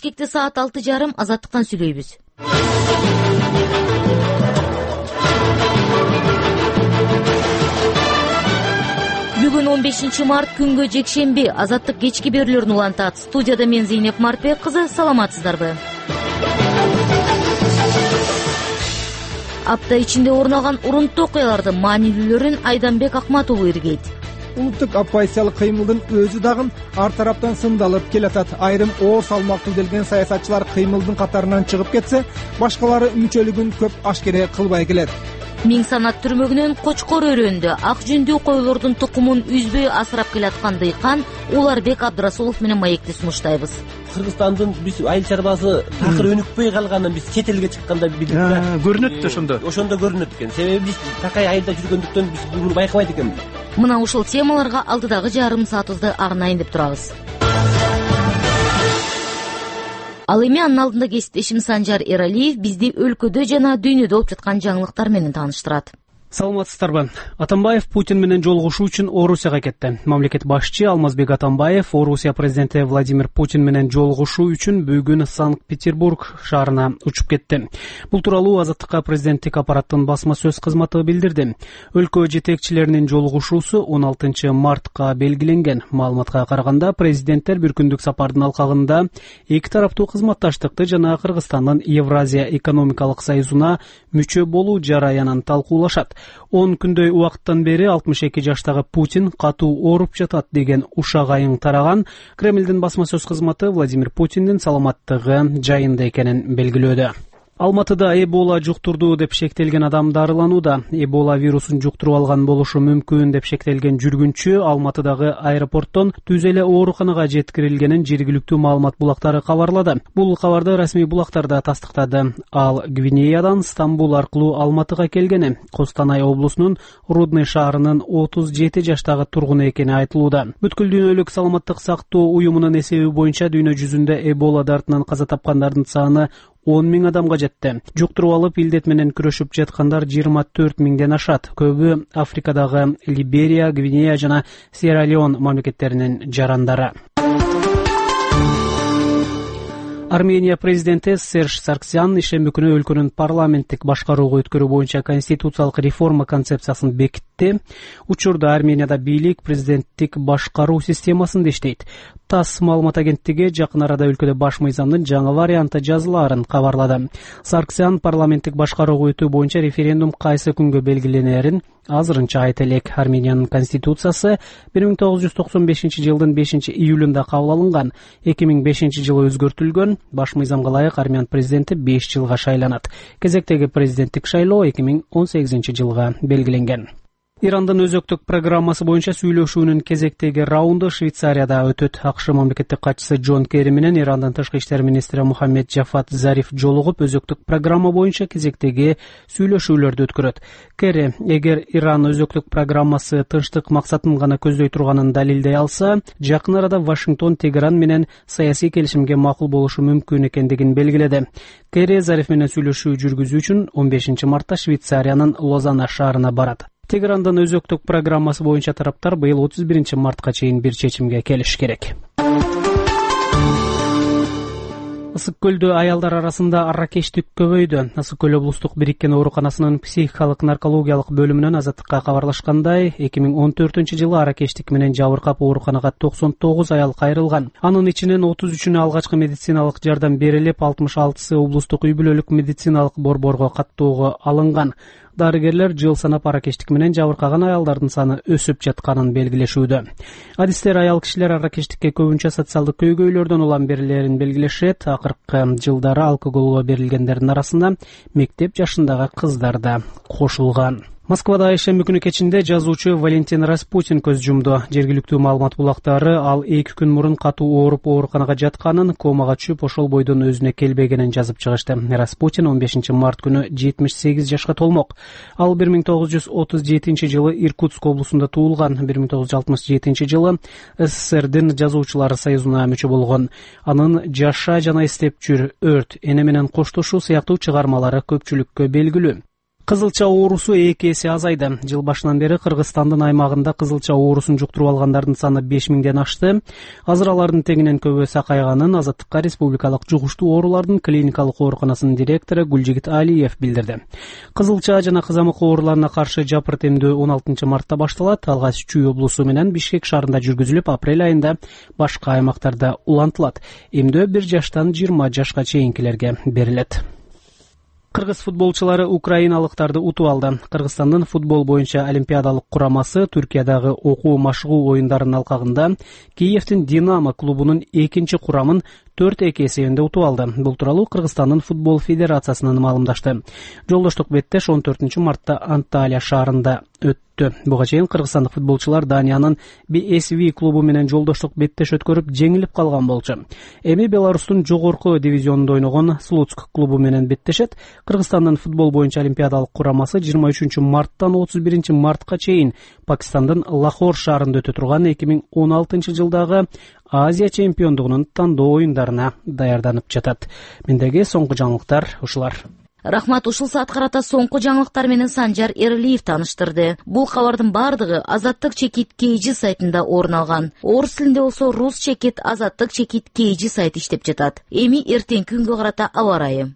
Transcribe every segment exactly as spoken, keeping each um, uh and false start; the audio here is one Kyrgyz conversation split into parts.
Бишкекте саат алты жарым Азаттыктан сүйлөйбүз. Бүгүн он бешинчи март күнгө жекшемби. Азаттык кечки берүүлөрүн улантат. Студияда мен Зейнеп Марпек кызы. Саламатсыздарбы? Апта ичинде орун алган урунттуу окуялардын маанилүүлөрүн Айданбек Акматулу иргейт. Улуттук оппозициялык кыймылдын өзү дагы ар тараптан сындалып келатат. Айрым оор салмактуу делген саясатчылар кыймылдын катарынан чыгып кетсе, башкалары мүчөлүгүн көп ашкере кылбай келет. Миң санат түрмөгүнөн Кочкор өрөөнүндө ак жүндүү койлордун тукумун үзбөй асырап келаткан дыйкан Уларбек Абдрасулов менен маекти сунуштайбыз. Кыргызстандын биз айыл чарбасы такыр өнүкпөй калганын биз чет элге чыкканда билдик да. Көрүнөт да ошондо. Ошондо көрүнөт экен. Себеби биз такай айылда жүргөндүктөн биз буну байкабайт экенбиз. Мына ушул темаларга алдыдагы жарым саатыбызды арнайын деп турабыз. Ал эми анын алдында кесиптешим Санжар Эралиев бизди өлкөдө жана дүйнөдө болуп жаткан жаңылыктар менен тааныштырат. Саламатсыздарбы? Атамбаев Путин менен жолугушуу үчүн Орусияга кетти. Мамлекет башчы Алмазбек Атамбаев Орусия президенти Владимир Путин менен жолугушуу үчүн бүгүн Санкт-Петербург шаарына учуп кетти. Бул тууралуу Азаттыкка президенттик аппараттын басма сөз кызматы билдирди. Өлкө жетекчилеринин жолугушуусу он алтынчы мартка белгиленген. Маалыматка караганда президенттер бир күндүк сапардын алкагында эки тараптуу кызматташтыкты жана Кыргызстандын Евразия экономикалык союзуна мүчө болуу жараянын талкуулашат. он күндөй убакыттан бери алтымыш эки жаштагы Путин катуу ооруп жатат деген ушак айың тараган. Кремлдин басма сөз кызматы Владимир Путиндин саламаттыгы жайында экенин белгилөөдө. Алматыда Эбола жуктурду деп шектелген адам дарыланууда. Эбола вирусун жуктуруп алган болушу мүмкүн деп шектелген жүргүнчү Алматыдагы аэропорттон түз эле ооруканага жеткирилгенин жергиликтүү маалымат булактары кабарлады. Бул кабарды расмий булактар да тастыктады. Ал Гвинеядан Стамбул аркылуу Алматыга келгени, Костанай облусунун Рудный шаарынын отуз жети жаштагы тургуну экени айтылууда. Бүткүл дүйнөлүк саламаттык сактоо уюмунун эсеби боюнча дүйнө жүзүндө Эбола дартынан каза тапкандардын саны он миң адамга жетти. Жуктуруп алып илдет менен күрөшүп жаткандар жыйырма төрт миңден ашат. Көбү Африкадагы Либерия, Гвинея жана Сьерра-Леон мамлекеттеринин жарандары. Армения президенти Серж Сарксян ишемби күнү өлкөнүн парламенттик башкарууга өткөрүү боюнча конституциялык реформа концепциясын бекитти. Учурда Арменияда бийлик президенттик башкаруу системасында иштейт. ТАСС маалымат агенттиги жакын арада өлкөдө баш мыйзамдын жаңы варианты жазылаарын кабарлады. Сарксян парламенттик башкарууга өтүү боюнча референдум кайсы күнгө белгиленерин азырынча айта элек. Армениянын конституциясы бир миң тогуз жүз токсон бешинчи жылдын бешинчи июлунда кабыл алынган. эки миң бешинчи жылы өзгөртүлгөн. Баш мыйзамга ылайык армян президенти беш жылга шайланат. Кезектеги президенттик шайлоо эки миң он сегизинчи жылга белгиленген. Ирандын өзөктүк программасы боюнча сүйлөшүүнүн кезектеги раунду Швейцарияда өтөт. АКШ мамлекеттик катчысы Джон Керри менен Ирандын тышкы иштер министри Мухаммед Джафат Зариф жолугуп өзөктүк программа боюнча кезектеги сүйлөшүүлөрдү өткөрөт. Керри, эгер Иран өзөктүк программасы тынчтык максатын гана көздөй турганын далилдей алса, жакын арада Вашингтон Тегеран менен саясий келишимге макул болушу мүмкүн экендигин белгиледи. Керри Зариф менен сүйлөшүү жүргүзүү үчүн он бешинчи мартта Швейцариянын Лозанна шаарына барат. Тегерандын өзөктүк программасы боюнча тараптар быйыл отуз биринчи мартка чейин бир чечимге келиш керек. Ысык көлдө аялдар арасында аракештик көбөйдү. Ысык көл облустук бириккен ооруканасынын психикалык наркологиялык бөлүмүнөн Азаттыкка кабарлашкандай, эки миң он төртүнчү жылы аракештик менен жабыркап ооруканага токсон тогуз аял кайрылган. Анын ичинен отуз үчүнө алгачкы медициналык жардам берилип, алтымыш алтысы облустук үй бүлөлүк медициналык борборго каттоого алынган. Дарыгерлер жыл санап аракештик менен жабыркаган аялдардын саны өсүп жатканын белгилешүүдө. Адистер аял кишилер аракештикке көбүнчө социалдык көйгөйлөрдөн улам берилерин белгилешет. Акыркы жылдары алкоголго берилгендердин арасында мектеп жашындагы кыздар да кошулган. Москвада ишемби күнү кечинде жазуучу Валентин Распутин көз жумду. Жергиликтүү маалымат булактары ал эки күн мурун катуу ооруп ооруканага жатканын, комага түшүп ошол бойдон өзүнө келбегенин жазып чыгышты. Распутин он бешинчи март күнү жетимиш сегиз жашка толмок. Ал бир миң тогуз жүз отуз жетинчи жылы Иркутск облусунда туулган. бир миң тогуз жүз алтымыш жетинчи жылы СССРдин жазуучулар союзуна мүчө болгон. Анын Жаша жана эстеп жүр, Өрт, Эне менен коштошуу сыяктуу чыгармалары көпчүлүккө белгилүү. Кызылча оорусу эки эсе азайды. Жыл башынан бери Кыргызстандын аймагында кызылча оорусун жуктуруп алгандардын саны беш миңден ашты. Азыр алардын тегинен көбү сакайганын Азаттыкка Республикалык жугуштуу оорулардын клиникалык ооруканасынын директору Гүлжигит Алиев билдирди. Кызылча жана кызамык ооруларына каршы жапырт эмдөө он алтынчы мартта башталат. Алгач Чүй облусу менен Бишкек шаарында жүргүзүлүп, апрель айында башка аймактарда улантылат. Эмдөө бир жаштан жыйырма жашка чейинкилерге берилет. Кыргыз футболчулары украиналыктарды утуп алды. Кыргызстандын футбол боюнча олимпиадалык курамасы Түркиядагы окуу машыгуу оюндарынын алкагында Киевдин Динамо клубунун экинчи курамын төрт эки эсебинде утуп алды. Бул тууралуу Кыргызстандын футбол федерациясынан маалымдашты. Жолдоштук беттеш он төртүнчү мартта Анталия шаарында өттү. Буга чейин кыргызстандык футболчулар Даниянын би эс ви клубу менен жолдоштук беттеш өткөрүп жеңилип калган болчу. Эми Беларустун жогорку дивизионунда ойногон Слуцк клубу менен беттешет. Кыргызстандын футбол боюнча олимпиадалык курамасы жыйырма үчүнчү марттан отуз биринчи мартка чейин Пакистандын Лахор шаарында өтө турган эки миң он алтынчы жылдагы Азия чемпиондугунун тандоо оюндарына даярданып жатат. Мендеги соңку жаңылыктар ушулар. Рахмат, ушул саат карата соңку жаңылыктар менен Санжар Эрилиев таныштырды. Бул кабардын бардыгы Азаттык чекит Кейжи сайтында орун алган. Орус тилинде болсо Рус чекит Азаттык чекит Кейжи сайты иштеп жатат. Эми эртең күнгө карата аба ырайы.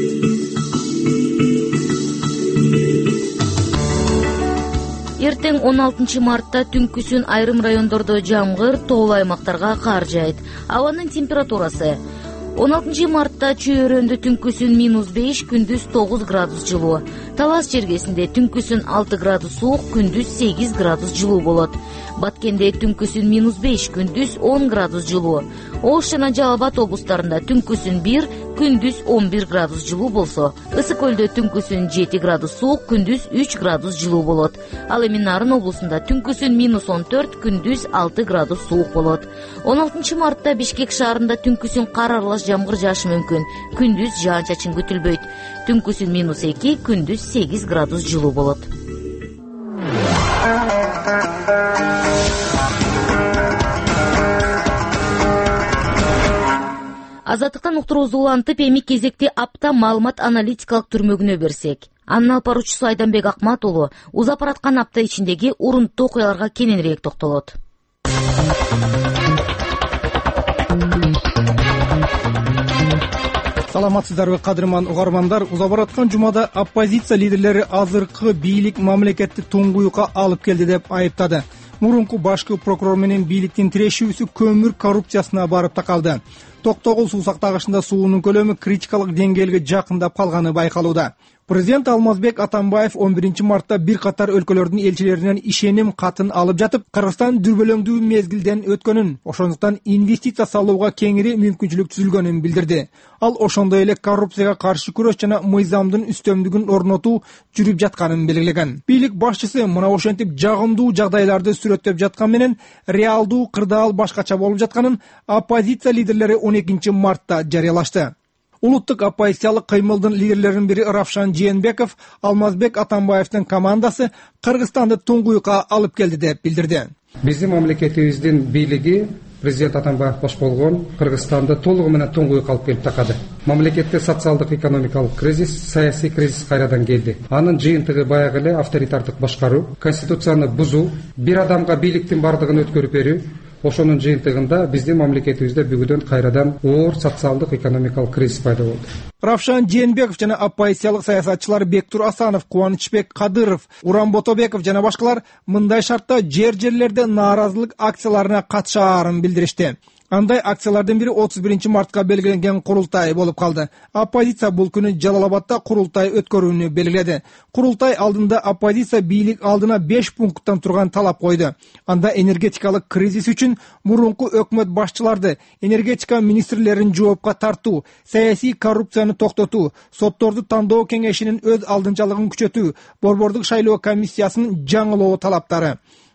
Эртең он алтынчы мартта түнкүсүн айрым райондордо жамгыр, тоолуу аймактарга кар жаайт. Абанын температурасы он алтынчы мартта Чүй-Өрөндө түнкүсүн минус беш, күндүз тогуз градус жылуу. Талас жергесинде түнкүсүн алты градус суук, күндүз сегиз градус жылуу болот. Баткенде түнкүсүн минус беш, күндүз он градус жылуу. Ош жана Жалал Абад облустарында түнкүсүн бир, күндүз он бир градус жылуу болсо, Ысык көлдө түнкүсүн жети градус суук, күндүз үч градус жылуу болот. Ал эми Нарын облусунда түнкүсүн минус он төрт, күндүз алты градус суук болот. он алтынчы мартта Бишкек шаарында түнкүсүн кар аралаш жамгыр жаашы мүмкүн, күндүз жаан-чачын күтүлбөйт. Түнкүсүн минус эки, күндүз сегиз градус жылуу болот. Азаттыктан уктуруубузду улантып, эми кезекти апта маалымат аналитикалык түрмөгүнө берсек. Анын алып баруучусу Айданбек Акмат уулу узап бараткан апта ичиндеги урунттуу окуяларга кененирээк токтолот. Саламатсыздарбы, кадырман угармандар? Узап бараткан жумада оппозиция лидерлери азыркы бийлик мамлекетти туңгуюкка алып келди деп айыптады. Мурунку башкы прокурор менен бийликтин тирешүүсү көмүр коррупциясына барып такалды. Токтогул суу сактагычында суунун көлөмү критикалык деңгээлге жакындап калганы байкалууда. Президент Алмазбек Атамбаев он биринчи мартта бир катар өлкөлөрдүн элчилеринен ишеним катын алып жатып, Кыргызстан дүрбөлөңдүү мезгилден өткөнүн, ошондуктан инвестиция салууга кеңири мүмкүнчүлүк түзүлгөнүн билдирди. Ал ошондой эле коррупцияга каршы күрөш жана мыйзамдын үстөмдүгүн орнотуу жүрүп жатканын белгилеген. Бийлик башчысы мына ошентип жагымдуу жагдайларды сүрөттөп жаткан менен реалдуу кырдаал башкача болуп жатканын оппозиция лидерлери он экинчи мартта жарыялашты. Улуттук оппозициялык кыймылдын лидерлеринин бири Равшан Жээнбеков Алмазбек Атамбаевдин командасы Кыргызстанды туңгуюкка алып келди деп билдирди. Биздин мамлекетибиздин бийлиги президент Атамбаев баш болгон Кыргызстанды толугу менен туңгуюкка алып келип такады. Мамлекетте социалдык экономикалык кризис, саясий кризис кайрадан келди. Анын жыйынтыгы баягы эле авторитардык башкаруу, конституцияны бузуу, бир адамга бийликтин бардыгын өткөрүп берүү. Ошонун жыйынтыгында биздин мамлекетибизде бүгүнөн кайрадан оор социалдык экономикалык кризис пайда болду. Равшан Жээнбеков жана оппозициялык саясатчылар Бектур Асанов, Кубанычбек Кадыров, Уран Ботобеков жана башкалар мындай шартта жер-жерлерде нааразылык акцияларына катышаарын билдиришти. Андай акциялардын бири отуз биринчи мартка белгиленген курултай болуп калды. Оппозиция бул күнү Жалал Абадда курултай өткөрүүнү белгиледи. Курултай алдында оппозиция бийлик алдына беш пункттан турган талап койду. Анда энергетикалык кризис үчүн мурунку өкмөт башчыларды, энергетика министрлерин жоопка тартуу, саясий коррупцияны токтотуу, сотторду тандоо кеңешинин өз алдынчалыгын күчөтүү, борбордук шайлоо комиссиясынын жаңылоо талаптары.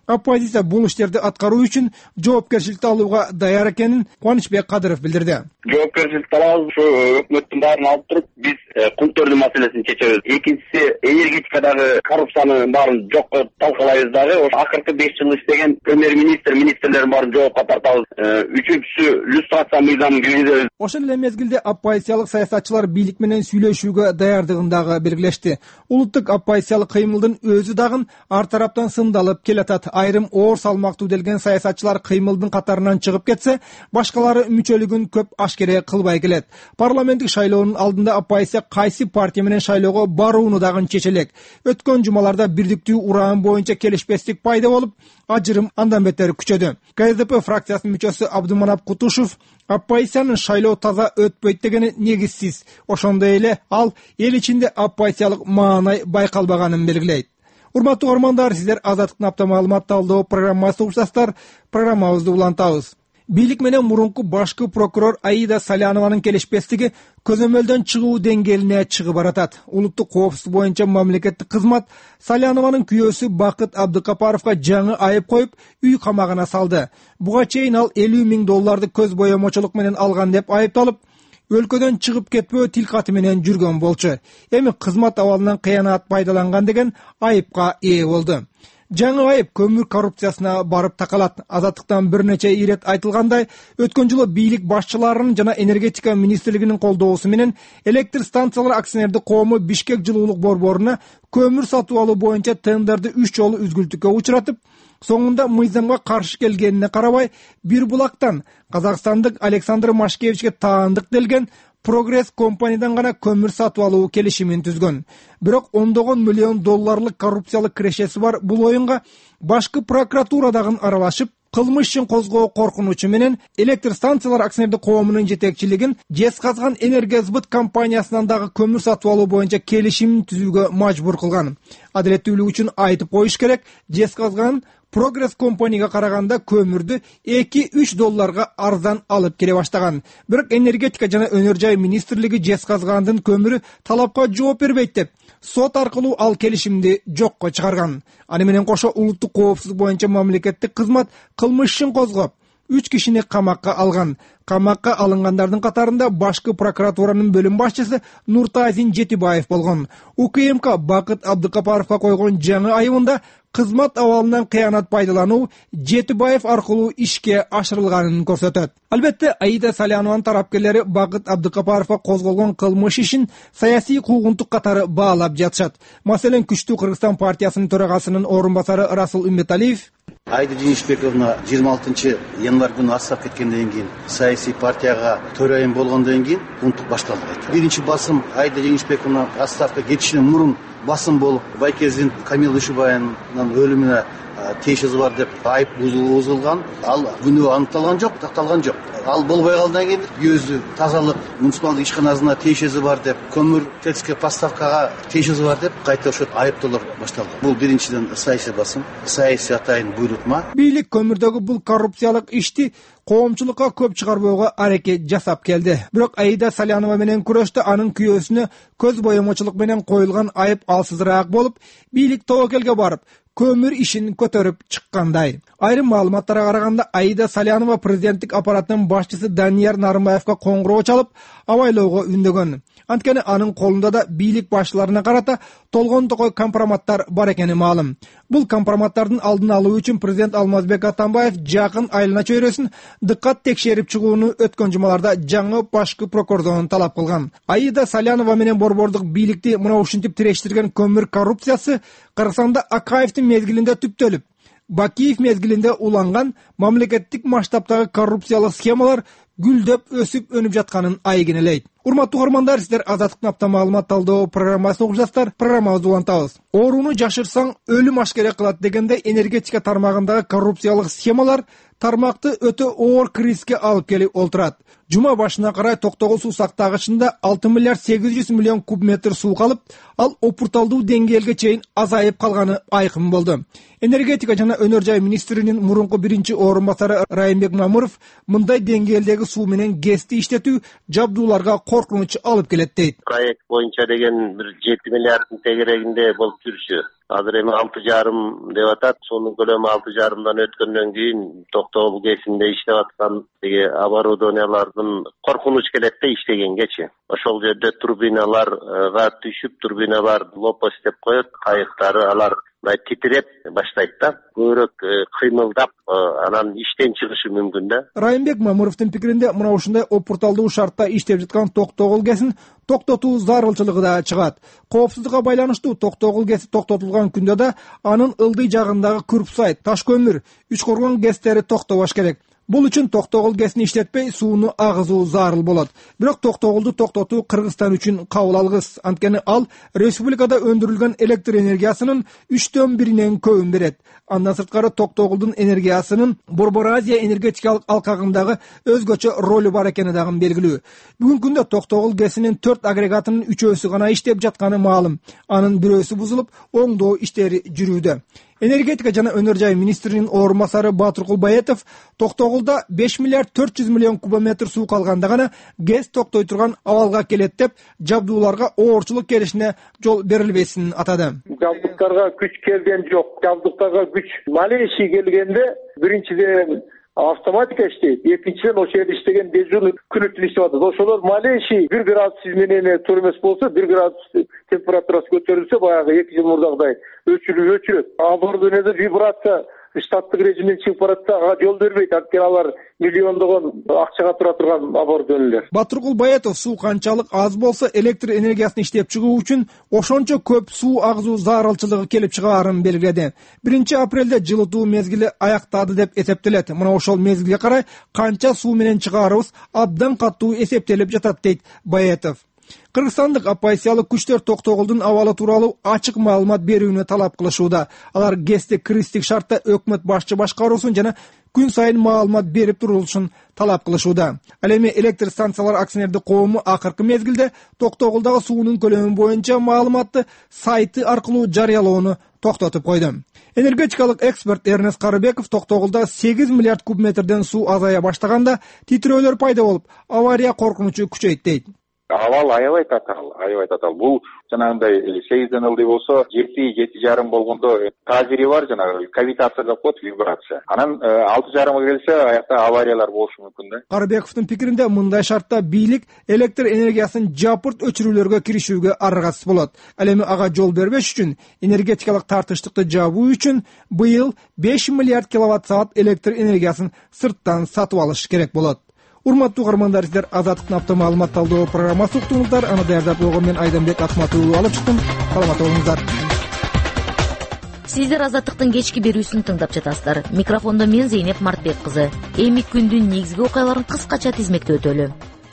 оппозиция бул иштерди аткаруу үчүн жоопкерчиликти алууга даяр экенин Кубанычбек Кадыров билдирди. Жоопкерчиликти алабыз, ушу өкмөттүн баарын алып туруп биз кул төрдү маселесин чечебиз. Экинчиси, энергетикадагы коррупциянын баарын жокко талкалайбыз дагы. Ошо акыркы беш жыл иштеген премьер-министр, министрлердин баарын жоопко тартабыз. Үчүнчүсү, люстрация мыйзамын киргизебиз. Ошол эле мезгилде оппозициялык саясатчылар бийлик менен сүйлөшүүгө даярдыгын дагы белгилешти. Улуттук оппозициялык кыймылдын өзү дагы ар тараптан сындалып келатат. Айрым оор салмактуу делген саясатчылар кыймылдын катарынан чыгып кетсе, башкалары мүчөлүгүн көп ашкере кылбай келет. Парламенттик шайлоонун алдында оппозиция кайсы партия менен шайлоого барууну дагы чечелек. Өткөн жумаларда бирдиктүү ураан боюнча келишпестик пайда болуп, ажырым андан бетер күчөдү. КСДП фракциясынын мүчөсү Абдуманап Кутушев оппозициянын шайлоо таза өтпөйт дегени негизсиз. Ошондой эле ал эл ичинде оппозициялык маанай байкалбаганын белгилейт. Урматтуу көрөрмандар, сиздер Азаттыктын апта маалымат талдоо программасы угушасыздар. Программабызды улантабыз. Бийлик менен мурунку башкы прокурор Аида Салянованын келишпестиги көзөмөлдөн чыгуу деңгээлине чыгып баратат. Улуттук коопсуздук боюнча мамлекеттик кызмат Салянованын күйөөсү Бакыт Абдыкапаровго жаңы айып коюп, үй камагына салды. Буга чейин ал элүү миң долларды көз боемочулук менен алган деп айыпталып, өлкөдөн чыгып кетпөө тилкаты менен жүргөн болчу. Эми кызмат абалынан кыянат пайдаланган деген айыпка ээ болду. Жаңы айып көмүр коррупциясына барып такалат. Азаттыктан бир нече ирет айтылгандай, өткөн жылы бийлик башчыларынын жана энергетика министрлигинин колдоосу менен электр станциялар акционердик коому Бишкек жылуулук борборуна көмүр сатып алуу боюнча тендерди үч жолу үзгүлтүккө учуратып, соңунда мыйзамга каршы келгенине карабай, бир булактан казакстандык Александр Машкевичке таандык делген Прогресс компаниядан гана көмүр сатып алуу келишимин түзгөн. Бирок ондогон миллион долларлык коррупциялык кирешеси бар бул оюнга башкы прокуратура дагы аралашып, кылмыш ишин козгоо коркунучу менен электр станциялар акционердик коомунун жетекчилигин Жезказган энергосбыт компаниясынан дагы көмүр сатып алуу боюнча келишим түзүүгө мажбур кылган. Адилеттүүлүк үчүн айтып коюш керек, Жезказган Прогресс компанияга караганда көмүрдү эки-үч долларга арзан алып келе баштаган. Бирок энергетика жана өнөр жай министрлиги Жезказгандын көмүрү талапка жооп бербейт деп, сот аркылуу ал келишимди жокко чыгарган. Аны менен кошо улуттук коопсуздук боюнча мамлекеттик кызмат кылмыш ишин козгоп, үч кишини камакка алган. Камакка алынгандардын катарында башкы прокуратуранын бөлүм башчысы Нуртазин Жетибаев болгон. УКМК Бакыт Абдыкапаровго койгон жаңы айыбында кызмат абалынан кыянат пайдалануу Жетибаев аркылуу ишке ашырылганын көрсөтөт. Албетте, Аида Салянованын тарапкерлери Бакыт Абдыкапаровго козголгон кылмыш ишин саясий куугунтук катары баалап жатышат. Маселен, Күчтүү Кыргызстан партиясынын төрагасынын орун басары Расул Үмбеталиев Аида Жыйынышбековна жыйырма алтынчы январь күнү астап кеткенден кийин, саясий партияга төрайым болгондон кийин унтук башталды. Биринчи басым Аида Жыйынышбековна астапка кетишинен мурун басым болуп, Байкезин Камил Душубаевнын өлүмүнө тиешеси бар деп айып узулган. Ал күнөө аныкталган жок, такталган жок. Ал болбой калгандан кийин өзү тазалык муниципалдык ишканасына тиешеси бар деп, көмүр тетиске поставкага тиешеси бар деп кайта ошо айыптоолор башталды. Бул биринчиден саясий басым, саясий атайын буйрутма. Бийлик көмүрдөгү бул коррупциялык ишти коомчулукка көп чыгарбоого аракет жасап келди. Бирок Аида Салянова менен күрөштө анын күйөөсүнө көз боемочулук менен коюлган айып алсызыраак болуп, бийлик тобокелге барып, көмүр ишин көтөрүп чыккандай. Айрым маалыматтарга караганда, Аида Салянова президенттик аппараттын башчысы Данияр Нарымбаевга коңгуроо чалып, абайлоого үндөгөн. Анткени анын колунда да бийлик башчыларына карата толгон токой компроматтар бар экени маалым. Бул компроматтардын алдын алуу үчүн президент Алмазбек Атамбаев жакын айлана чөйрөсүн дыккат текшерип чыгууну өткөн жумаларда жаңы башкы прокурордон талап кылган. Аида Салянова менен борбордук бийликти мына ушинтип тирештирген көмүр коррупциясы Кыргызстанда Акаевдин мезгилинде түптөлүп, Бакиев мезгилинде уланган мамлекеттик масштабтагы коррупциялык схемалар гүлдөп өсүп өнүп жатканын айгинелейт. Урматтуу көрөрмандар, сиздер Азаттыктын апта маалымат талдоо программасын угушасыздар. Программабызды улантабыз. Ооруну жашырсаң өлүм ашкере кылат дегенде энергетика тармагындагы коррупциялык схемалар тармакты өтө оор кризиске алып келип олтурат. Жума башына карай Токтогул суу сактагычында алты миллиард сегиз жүз миллион куб метр суу калып, ал опурталдуу деңгээлге чейин азайып калганы айкын болду. Энергетика жана өнөр жай министринин мурунку биринчи орун басары Райымбек Мамыров мындай деңгээлдеги суу менен гэсти иштетүү жабдууларга коркунуч алып келет дейт. Проект боюнча деген бир жети миллиарддын тегерегинде болуп жүрүшү Азыр эми алты жарым деп атат. Сонун көлөмү алты жарымдан өткөндөн кийин Токтогул ГЭСинде иштеп аткан тиги оборудованиялардын коркунуч келет да иштегенгечи. Ошол жерде турбиналарга түшүп, турбиналар лопасть деп коет, кайыктары алар титиреп баштайт да, көбүрөөк кыймылдап, анан иштен чыгышы мүмкүн да. Райымбек Мамуровдун пикиринде мына ушундай опурталдуу шартта иштеп жаткан Токтогул ГЭСин токтотуу зарылчылыгы да чыгат. Коопсуздукка байланыштуу Токтогул ГЭСи токтотулган күндө да анын ылдый жагындагы күрпсайт, таш көмүр, Үчкоргон ГЭСтери токтобош керек. Бул үчүн Токтогул ГЭСин иштетпей сууну агызуу зарыл болот. Бирок Токтогулду токтотуу Кыргызстан үчүн кабыл алгыс. Анткени ал республикада өндүрүлгөн электр энергиясынын үчтөн биринен көбүн берет. Андан сырткары Токтогулдун энергиясынын Борбор Азия энергетикалык алкагындагы өзгөчө ролу бар экени дагы белгилүү. Бүгүнкү күндө Токтогул ГЭСинин төрт агрегатынын үчөөсү гана иштеп жатканы маалым. Анын бирөөсү бузулуп, оңдоо иштери жүрүүдө. Энергетика жана өнөр жай министринин орун басары Батыркул Баятов Токтогулда беш миллиард төрт жүз миллион кубометр суу калганда гана ГЭС токтой турган абалга келет деп, жабдууларга оорчулук келишине жол берилбесин атады. Жабдыктарга күч келген жок. Жабдыктарга күч малейший келгенде биринчиден автоматика иштейт, экинчиден ошол жерде иштеген дежурный күнү түнү иштеп атат. Ошолор малейший бир градус изменение туура эмес болсо, бир градус температурасы көтөрүлсө, баягы эки жыл мурдагыдай өчүрүп өчүрөт. Оборудованиеде вибрация штаттык режимден чыгып баратса, ага жол бербейт. Анткени алар миллиондогон акчага тура турган оборудованиелер. Батыркул Баятов суу канчалык аз болсо электр энергиясын иштеп чыгуу үчүн ошончо көп суу агызуу зарылчылыгы келип чыгаарын белгиледи. биринчи апрелде жылытуу мезгили аяктады деп эсептелет. Мына ошол мезгилге карай канча суу менен чыгаарыбыз абдан катуу эсептелип жатат дейт Баятов. Кыргызстандык оппозициялык күчтөр Токтогулдун абалы тууралуу ачык маалымат берүүнү талап кылышууда. Алар ГЭСти кристик шартта өкмөт башчы башкаруусун жана күн сайын маалымат берип турулушун талап кылышууда. Ал эми электр станциялар акционердик коому акыркы мезгилде Токтогулдагы суунун көлөмү боюнча маалыматты сайты аркылуу жарыялоону токтотуп койду. Энергетикалык эксперт Эрнест Карыбеков Токтогулда сегиз миллиард кубметрден суу азая баштаганда титирөөлөр пайда болуп, авария коркунучу күчөйт дейт. Абал аябай татаал, аябай татаал. Бул жанагындай сегизден ылдый болсо, жети, жети жарым болгондо тазири бар, жанагы кавитация деп коет, вибрация. Анан алты жарымга келсе, аякта авариялар болушу мүмкүн да. Карыбековдун пикиринде мындай шартта бийлик электр энергиясын жапырт өчүрүүлөргө киришүүгө аргасыз болот. Ал эми ага жол бербеш үчүн энергетикалык тартыштыкты жабуу үчүн быйыл беш миллиард киловатт саат электр энергиясын сырттан сатып алыш керек болот. Урматтуу угармандар, сиздер Азаттыктын апта маалымат талдоо программасы уктуңуздар. Аны даярдап койгон мен Айданбек Акматулуу алып чыктым. Саламат болуңуздар. Сиздер Азаттыктын кечки берүүсүн тыңдап жатасыздар. Микрофондо мен Зейнеп Мартбек кызы. Эми күндүн негизги окуяларын кыскача тизмектеп өтөлү.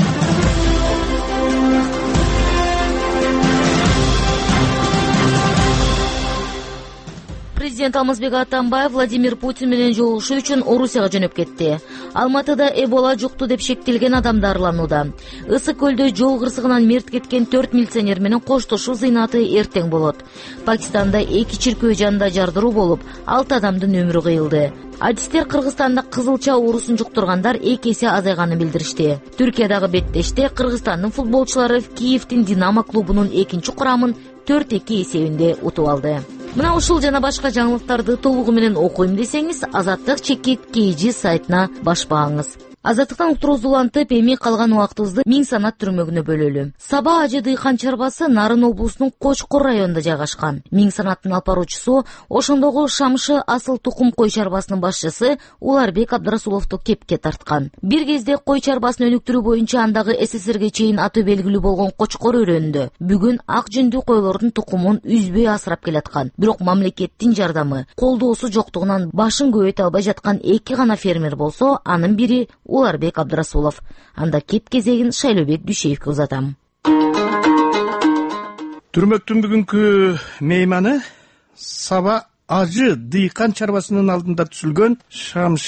Президент Алмазбек Атамбаев Владимир Путин менен жолугушуу үчүн Орусияга жөнөп кетти. Алматыда Эбола жукту деп шектелген адам дарыланууда. Ысык көлдө жол кырсыгынан мерт кеткен төрт милиционер менен коштошуу зыйнаты эртең болот. Пакистанда эки чиркөө жанында жардыруу болуп, алты адамдын өмүрү кыйылды. Адистер Кыргызстанда кызылча оорусун жуктургандар эки эсе азайганын билдиришти. Түркиядагы беттеште Кыргызстандын футболчулары Киевдин Динамо клубунун экинчи курамын төрт эки эсебинде утуп алды. Мына ушул жана башка жаңылыктарды толугу менен окуйм десеңиз, Азаттык чекит кей жи сайтына баш бааңыз. Азаттыктан уктурууз улантып, эми калган убактыбызды миң санат түрмөгүнө бөлөлү. Саба Ажы дыйкан чарбасы Нарын облусунун Кочкор районунда жайгашкан. Миң санаттын алып баруучусу, ошондогу Шамшы асыл тукум кой чарбасынын башчысы Уларбек Абдрасуловду кепке тарткан. Бир кезде кой чарбасын өнүктүрүү боюнча андагы СССРге чейин аты белгилүү болгон Кочкор өрөөнүндө бүгүн ак жүндүү койлордун тукумун үзбөй асырап келаткан. Бирок мамлекеттин жардамы, колдоосу жоктугунан башын көбөйтө албай жаткан эки гана фермер болсо, анын бири Уларбек Абдрасулов. Анда кеп кезегин Шайлообек Дүйшеевке узатам. Түрмөктүн бүгүнкү мейманы Саба Ажы дыйкан чарбасынын алдында түзүлгөн Шамшы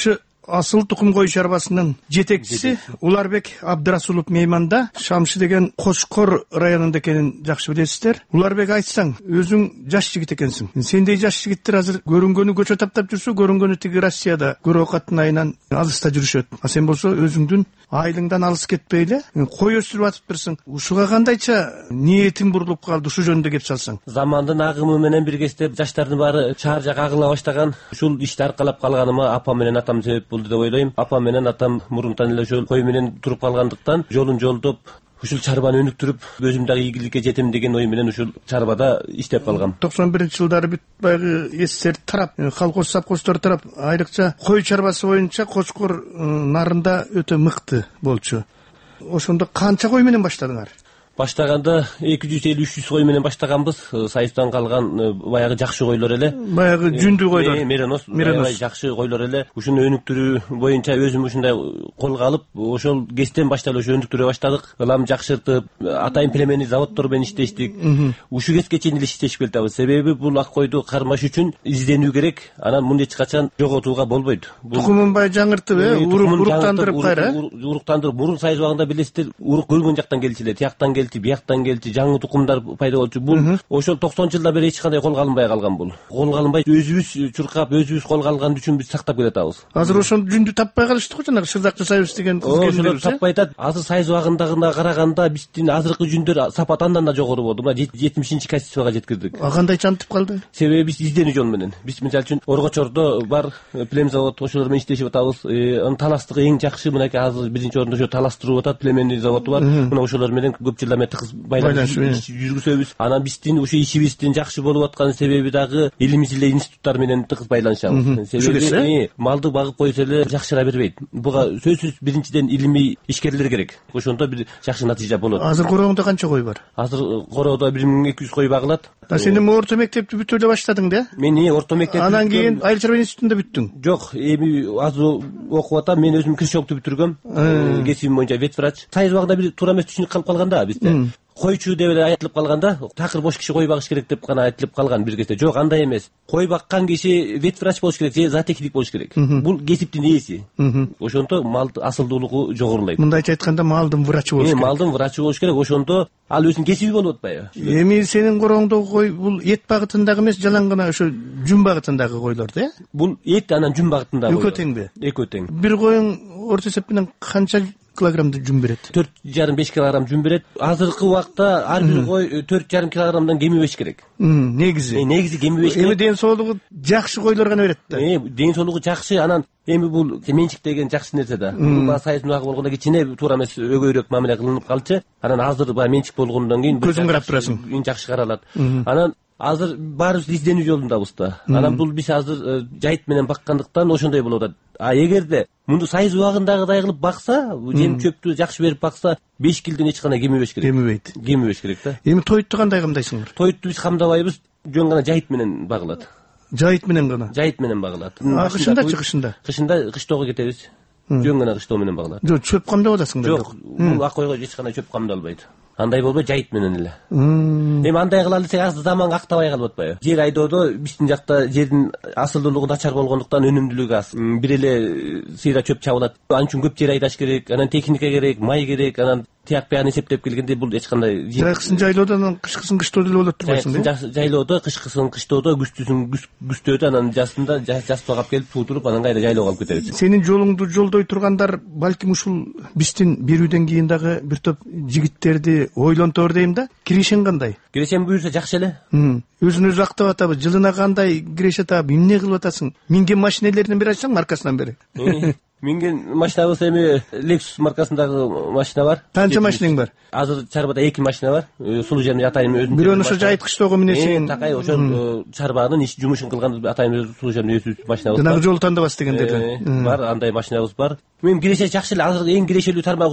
асыл тукум кой чарбасынын жетекчиси Уларбек Абдрасулов мейманда. Шамшы деген Кошкор районунда экенин жакшы билесиздер. Уларбек, айтсаң, өзүң жаш жигит экенсиң. Сендей жаш жигиттер азыр көрүнгөнү көчө таптап жүрсө, көрүнгөнү тиги Россияда көрө катын айынан алыста жүрүшөт. А сен болсо өзүңдүн айылыңдан алыс кетпей эле кой өстүрүп атыптырсың. Ушуга кандайча ниетиң бурулуп калды, ушу жөнүндө кеп салсаң? Замандын агымы менен биргестеп жаштардын баары шаар жака агыла баштаган. Ушул ишти аркалап калганыма апам менен атам себеп болду деп ойлойм. Апам менен атам мурунтан эле ошол кой менен туруп калгандыктан жолун жолдоп ушул чарбаны өнүктүрүп, өзүм дагы ийгиликке жетем деген ой менен ушул чарбада иштеп калгам. токсон биринчи жылдары бүт баягы СССР тарап, колхоз совхоздор тарап, айрыкча кой чарбасы боюнча Кочкор нарында өтө мыкты болчу. Ошондо канча кой менен баштадыңар? Баштаганда эки жүз элүү үч жүз кой менен баштаганбыз. Сайыптан калган баягы жакшы койлор эле. Баягы жүндүү койлор. Меренос, баягы жакшы койлор эле. Ушуну өнүктүрүү боюнча өзүм ушундай колго алып, ошол кезден баштап ошо өнүктүрө баштадык. Ылам жакшыртып, атайын племени заводдор менен иштештик. Ушу кезге чейин эле иштешип келатабыз. Себеби бул ак койду кармаш үчүн изденүү керек. Анан муну эч качан жоготууга болбойт. Тукумун бай жаңыртып, э, уруктандырып кайра. Уруктандырып, мурун сайыз убагында билесиздер, урук көргөн жактан келчү эле, тияктан бияктан келчи, жаңы тукумдар пайда болчу. Бул ошол токсонунчу жылдан бери эч кандай колго алынбай калган бул. Колго алынбай өзүбүз чуркап, өзүбүз колго алган үчүн биз сактап келатабыз. Азыр ошол жүндү таппай калышты го, жанагы шырдак жасайбыз деген кызгендер таппай атат. Азыр сайыз убагындагына караганда биздин азыркы жүндөр сапат андан да жогору болду. Мына жетимишинчи качествого жеткирдик. А кандай чантып калды? Себеби биз изденүү жол менен. Биз мисалы үчүн Оргочордо бар плем завод, ошолор менен иштешип атабыз. Анын таластыгы эң жакшы. Мынакей азыр биринчи орунда ошо таластырып атат, племенный заводу бар. Мына ошолор менен көп жылдар менен тыгыз байланыш жүргүзөбүз. Анан биздин ушу ишибиздин жакшы болуп аткан себеби дагы илимий институттар менен тыгыз байланышабыз. Себеби малды багып койсо эле жакшыра бербейт. Буга сөзсүз биринчиден илимий ишкерлер керек. Ошондо бир жакшы натыйжа болот. Азыр короңдо канча кой бар? Азыр короодо бир миң эки жүз кой багылат. А сен эми орто мектепти бүтүп эле баштадың да? Мен орто мектепти. Анан кийин айыл чарба институтунда бүттүң? Жок, эми азыр окуп атам. Мен өзүм киршокту бүтүргөм. Кесибим боюнча ветврач. Сайыз убагында бир туура эмес түшүнүк калып калганда бизде. Койчу деп эле айтылып калганда, такыр бош киши кой багыш керек деп гана айтылып калган бир кезде. Жок, андай эмес. Кой баккан киши ветврач болуш керек же зоотехник болуш керек. Бул кесиптин ээси. Ошондо мал асылдуулугу жогорулайт. Мындайча айтканда малдын врачы болуш керек. Малдын врачы болуш керек. Ошондо ал өзүнүн кесиби болуп атпайбы? Эми сенин короңдогу кой бул эт багытындагы эмес, жалаң гана ошо жүн багытындагы койлор да? Бул эт анан жүн багытындагы. Экөө теңби? Экөө тең. Бир коюң орто эсеп менен канча килограммды жүн берет? төрт жарым беш килограмм жүн берет. Азыркы убакта ар бир кой төрт жарым килограммдан кемибеш керек. Негизи. Негизи кемибеш керек. Эми ден соолугу жакшы койлор гана берет да. Эми ден соолугу жакшы, анан эми бул менчик деген жакшы нерсе да. Бул сайыз убагы болгондо кичине туура эмес өгөйрөөк мамиле кылынып калчу. Анан азыр баягы менчик болгондон кийин көзүң карап турасың. Эң жакшы каралат. Анан азыр баарыбыз изденүү жолундабыз да. Анан бул биз азыр жайыт менен баккандыктан ошондой болуп атат. А эгерде мунду сайыз убагындагыдай кылып бакса, жем чөптү жакшы берип бакса, беш килден эч кандай кемибеш керек. Кемибейт. Кемибеш керек да. Эми тойтtu кандай камдайсыңар? Тойтtu биз камдабайбыз, жөн гана жайыт менен багылат. Жайыт менен гана? Жайыт менен багылат. А кышындачы кышында? Кышында кыштоого кетебиз. Жөн гана кыштоо менен багылат. Жок, чөп камдап атасыңдар? Жок, бул ак койго эч кандай чөп камдалбайт. Андай болбой жайыт менен эле. Эми андай кылалы десек азыр заманга актабай калып атпайбы? Жер айдоодо биздин жакта жердин асылдуулугу начар болгондуктан өнүмдүүлүгү аз. Бир эле сыйра чөп чабылат. Анын үчүн көп жер айдаш керек, анан техника керек, май керек, анан тияк бягын эсептеп келгенде бул эч кандай жайкысын жайлоодо, анан кышкысын кыштоодо эле болот турбайсың да? Жайлоодо, кышкысын кыштоодо, күздүсүн күздөөдө, анан жазында жастык алып келип суудуруп, анан кайра жайлоого алып кетебиз. Сенин жолуңду жолдой тургандар балким ушул биздин берүүдөн кийин дагы бир топ жигиттерди ойлонтор дейм да. Киришең кандай? Киришем буюрса жакшы эле. Өзүн өзү актап атабы? Жылына кандай киреш атабы? Эмне кылып атасың? Минген машинелердин бири айтсаң, маркасынан бери. Минген машинабыз эми Lexus маркасындагы машина бар. Канча машинең бар? Азыр чарбада эки машина бар. Сулуу жерде атайын өзүнүн. Бирөөнү ошо жайыткычтоого менесиң. Такай ошол чарбанын иш жумушун кылган атайын сулуу жерде өзүбүз машинабыз бар. Жанагы жол тандабас дегендерден бар, андай машинабыз бар. Мен киреше жакшы эле, азыр эң кирешелүү тармак ушул.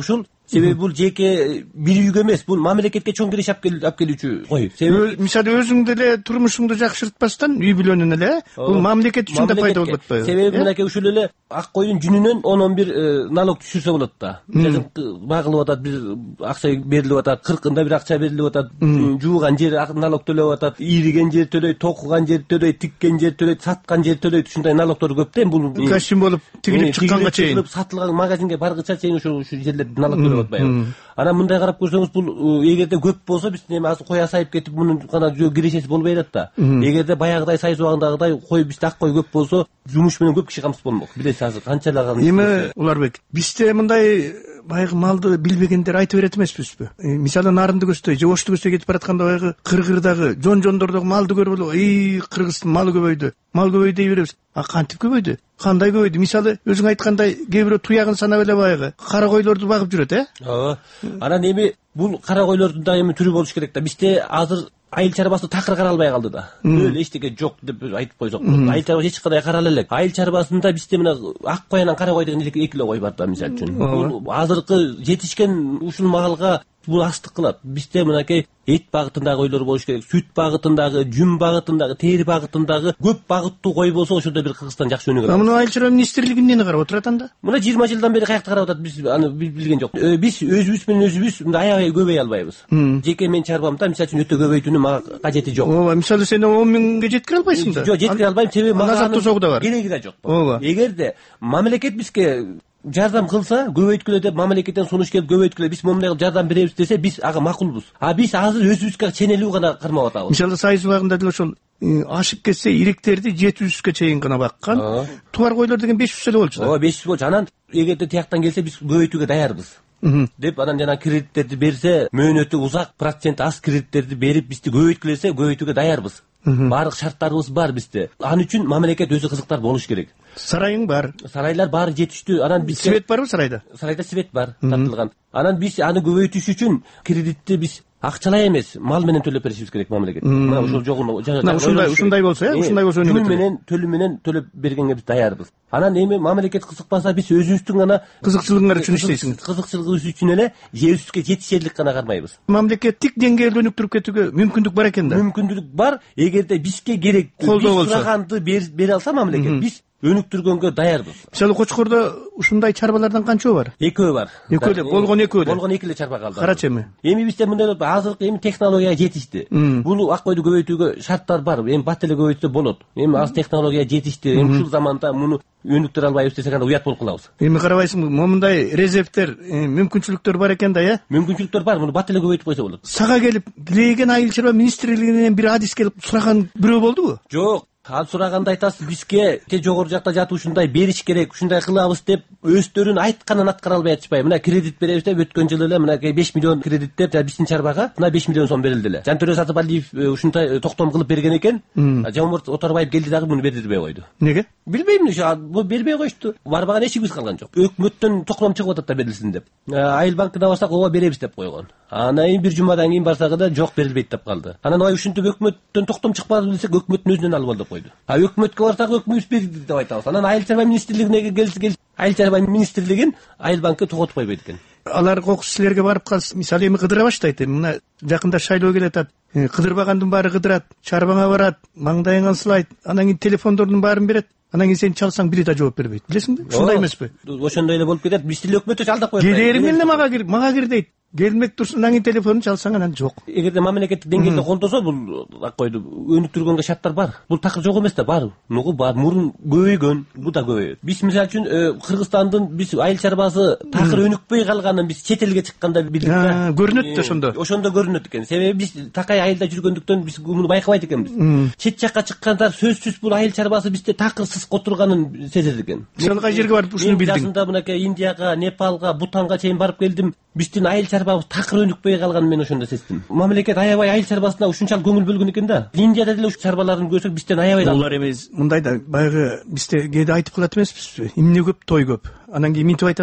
себеби бул жеке бир үйгө эмес, бул мамлекетке чоң киреш алып келүүчү кой. Себеби мисалы өзүң деле турмушуңду жакшыртпастан үй бүлөнүн эле бул мамлекет үчүн да пайда болуп атпайбы? Себеби мынакей ушул эле ак койдун жүнүнөн он он бир налог түшүрсө болот да. Багылып атат, бир акча берилип атат, кыркында бир акча берилип атат, жууган жер налог төлөп атат, ийриген жер төлөйт, токуган жер төлөйт, тиккен жер төлөйт, саткан жер төлөйт. Ушундай налогдор көп да. Бул костюм болуп тигилип чыкканга чейин, сатылган магазинге баргыча чейин ушул жерлерде налог төлөп атпайбы. Анан мындай карап көрсөңүз, бул эгерде көп болсо биз эми азыр кой асайып кетип мунун гана жөө кирешеси болбой атат да. Эгерде баягыдай сайыз убагындагыдай кой бизде ак кой көп болсо, жумуш менен көп киши камсыз болмок. Билесиз азыр канчалаган. Эми Уларбек, бизде мындай баягы малды билбегендер айтып берет эмеспизби? Мисалы Нарынды көздөй же Ошту көздөй кетип баратканда баягы кыргырдагы жон жондордогу малды көрүп алып, "Эй, Кыргыздын малы көбөйдү, мал көбөйдү" дей беребиз. А кантип көбөйдү? Кандай көбөйдү? Мисалы өзүң айткандай, кээ бирөө туягын санап эле баягы кара койлорду багып жүрөт, э? Ооба. Анан эми бул кара койлордун да эми түрү болуш керек да. Бизде азыр айыл чарбасы такыр каралбай калды да. Өлө эчтеке жок деп айтып койсок болот. Айыл чарбасы эч кандай карала элек. Айыл чарбасында бизде мына ак кой менен кара кой деген эки эле кой бар да, мисалы үчүн. Бул азыркы жетишкен ушул маалга бул астык кылат. Бизде мынакей эт багытындагы койлор болуш керек, сүт багытындагы, жүн багытындагы, тери багытындагы көп багыттуу кой болсо ошондо бир Кыргызстан жакшы өнүгөт. Муну айыл чарба министрлиги эмнени карап отурат анда? Мына жыйырма жылдан бери каякта карап атат, биз аны билген жок. Биз өзүбүз менен өзүбүз мындай аябай көбөй албайбыз. Жеке мен чарбамда мисалы үчүн өтө көбөйтүүнүн мага кажети жок. Ооба, мисалы сен он миңге жеткире албайсың да. Жок, жеткире албайм, себеби мага азат тосогу да бар. Кереги да жок. Ооба. Эгерде мамлекет бизге жардам кылса, көбөйткүлө деп мамлекеттен сунуш келип көбөйткүлө, биз момундай кылып жардам беребиз десе, биз ага макулбуз. А биз азыр өзүбүзгө ченелүү гана кармап атабыз. Мисалы сайыз убагында деле ошол ашып кетсе иректерди жети жүзгө чейин гана баккан. Туар койлор деген беш жүз эле болчу. Ооба, беш жүз болчу. Анан эгерде тияктан келсе биз көбөйтүүгө даярбыз. Деп анан жана кредиттерди берсе, мөөнөтү узак, процент аз кредиттерди берип бизди көбөйткүлөсө, көбөйтүүгө даярбыз. Баардык шарттарыбыз бар бизде. Ал үчүн мамлекет өзү кызыктар болуш керек. Сарайың бар. Сарайлар баары жетиштүү. Анан биз свет барбы сарайда? Сарайда свет бар, тартылган. Анан биз аны көбөйтүш үчүн кредитти биз акчалай эмес, мал менен төлөп беришибиз керек мамлекет. Мына ушул жогун ушундай ушундай болсо, э, ушундай болсо өнүгөт. Төлөм менен, төлөм менен төлөп бергенге биз даярбыз. Анан эми мамлекет кызыкпаса, биз өзүбүздүн гана кызыкчылыгыңар үчүн иштейсиң. Кызыкчылыгыбыз үчүн эле жерибизге жетишерлик гана кармайбыз. Мамлекеттик деңгээлде өнүктүрүп кетүүгө мүмкүндүк бар экен да. Мүмкүндүк бар, эгерде бизге керек колдоо болсо, сураганды бере алса мамлекет, биз өнүктүргөнгө даярбыз. Мисалы Кочкордо ушундай чарбалардан канчоо бар? Экөө бар. Экөө эле, болгон экөө эле. Болгон эки эле чарба калды. Карачы эми. Эми бизде мындай азыркы эми технология жетишти. Бул ак койду көбөйтүүгө шарттар бар. Эми бат эле көбөйтсө болот. Эми азыр технология жетишти. Эми ушул заманда муну өнүктүрө албайбыз десек анда уят болуп калабыз. Эми карабайсыңбы, момундай резервтер, мүмкүнчүлүктөр бар экен да, э? Мүмкүнчүлүктөр бар, муну бат эле көбөйтүп койсо болот. Сага келип, Леген айыл чарба министрлигинен бир адис келип сураган бирөө болдубу? Жок. Ал сураганда айтасыз, бизге те жогору жакта жатып ушундай бериш керек, ушундай кылабыз деп өздөрүн айтканын аткара албай атышпайбы. Мына кредит беребиз деп өткөн жылы эле мына беш миллион кредит деп биздин чарбага мына беш миллион сом берилди эле. Жантөре Сатыбалиев ушундай токтом кылып берген экен. Жомурт Оторбаев келди дагы муну бердирбей койду. Неге? Билбейм, бул бербей коюшту. Барбаган эшигибиз калган жок. Өкмөттөн токтом чыгып атат да берилсин деп. Айыл банкына барсак, ооба беребиз деп койгон. Анан бир жумадан кийин барсак да жок, берилбейт деп калды. Анан ай ушинтип өкмөттөн токтом чыкпады десек, өкмөттүн өзүнөн алып ал деп койду. А өкмөткө барсак, өкмөт берди деп айтабыз. Анан айыл чарба министрлигине келсе, айыл чарба министрлигин айыл банкы тоготуп койбойт экен. Алар кокус силерге барып калса, мисалы эми кыдыра баштайт. Мына жакында шайлоо келет атат. Кыдырбагандын баары кыдырат, чарбаңа барат, маңдайыңан сылайт, анан кийин телефондордун баарын берет. Анан кийин сен чалсаң бири да жооп бербейт. Билесиңби? Ушундай эмеспи? Ошондой эле болуп кетет. Биз деле өкмөттө алдап коет. Келерим эле мага кир, мага кир дейт. Келмек турсун, анан кийин телефонун чалсаң анан жок. Эгерде мамлекеттик деңгээлде колдосо, бул ак койду өнүктүргөнгө шарттар бар. Бул такыр жок эмес да, бар. Нугу бар, мурун көбөйгөн, бу да көбөйөт. Биз мисалы үчүн Кыргызстандын биз айыл чарбасы такыр өнүкпөй калганын биз чет элге чыкканда билдик да. Көрүнөт да ошондо. Ошондо көрүнөт экен. Себеби биз такай айылда жүргөндүктөн биз муну байкабайт экенбиз. Чет жакка чыкканда сөзсүз бул айыл чарбасы бизде такыр сызып отурганын сезет экен. Мисалы кай жерге барып ушуну билдиң? Жасында мынакей Индияга, Непалга, Бутанга чейин барып келдим. Биздин айыл чарбабыз такыр өнүкпөй калганын мен ошондо сездим. Мамлекет аябай айыл чарбасына ушунчалык көңүл бөлгөн экен да. Индияда деле ушу чарбаларын көрсөк, бизден аябай да. Булар эмес, мындай да, баягы бизде кээде айтып калат эмеспизби? Эмне көп, той көп. Анан кийин минтип айтабыз да.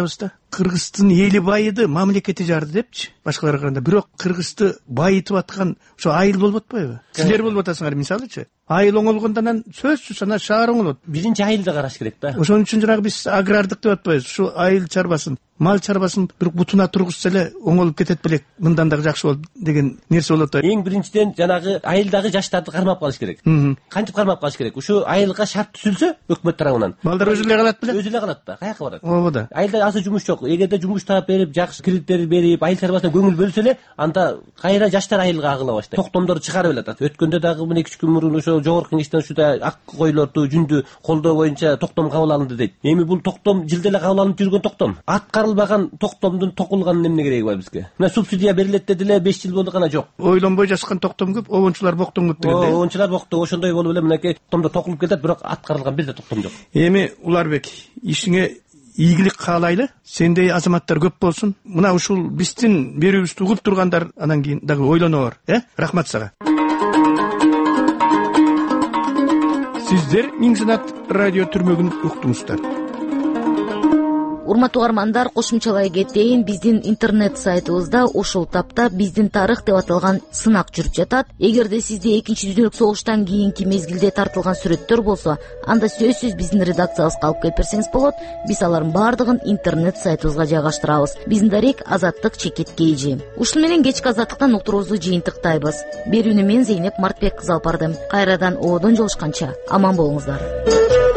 кыргыздын эли байыды, мамлекети жарды депчи башкаларга караганда, бирок кыргызды байытып аткан ошо айыл болуп атпайбы? Силер болуп атасыңар мисалычы. Айыл оңолгондон анан сөзсүз анан шаар оңолот. Биринчи айылды караш керек да. Ошон үчүн жанагы биз агрардык деп атпайбыз. Ушу айыл чарбасын, мал чарбасын бир бутуна тургузса эле оңолуп кетет белек. Мындан дагы жакшы болот деген нерсе болот да. Эң биринчиден жанагы айылдагы жаштарды кармап калыш керек. Кантип кармап калыш керек? Ушу айылга шарт түзүлсө өкмөт тарабынан. Балдар өзү эле калат беле? Өзү эле калат да. Каяка барат? Ооба да. Айылда азыр жумуш жок. Эгерде жумуш таап берип, жакшы кредиттер берип, айыл чарбасына көңүл бөлсө эле, анда кайра жаштар айылга агыла баштайт. Токтомдорду чыгарып эле. Өткөндө дагы мына эки үч күн мурун ошо жогорку кеңештен ушуда ак койлорду жүндү колдоо боюнча токтом кабыл алынды дейт. Эми бул токтом жылда эле кабыл алынып жүргөн токтом. Аткарылбаган токтомдун токулганын эмне кереги бар бизге? Мына субсидия берилет деди эле, беш жыл болду гана жок. Ойлонбой жаскан токтом көп, обончулар боктон көп дегенде. Обончулар бокту, ошондой болуп эле мынакей токтомдо токулуп кетет, бирок аткарылган бир да токтом жок. Эми Уларбек, ишиңе ийгилик каалайлы, сендей азаматтар көп болсун. Мына ушул биздин берүүбүздү угуп тургандар анан кийин дагы ойлоноор, э? Рахмат сага. Сиздер Миң Санат радио түрмөгүн уктуңуздар. Урматтуу угармандар, кошумчалай кетейин, биздин интернет сайтыбызда ушул тапта биздин тарых деп аталган сынак жүрүп жатат. Эгерде сизде экинчи дүйнөлүк согуштан кийинки мезгилде тартылган сүрөттөр болсо, анда сөзсүз биздин редакциябызга алып келип берсеңиз болот. Биз алардын баардыгын интернет сайтыбызга жайгаштырабыз. Биздин дарек Азаттык Чекет Кейжи. Ушул менен кечки азаттыктан уктуруубузду жыйынтыктайбыз. Берүүнү мен Зейнеп Мартбек кызы алып бардым. Кайрадан ободон жолушканча аман болуңуздар.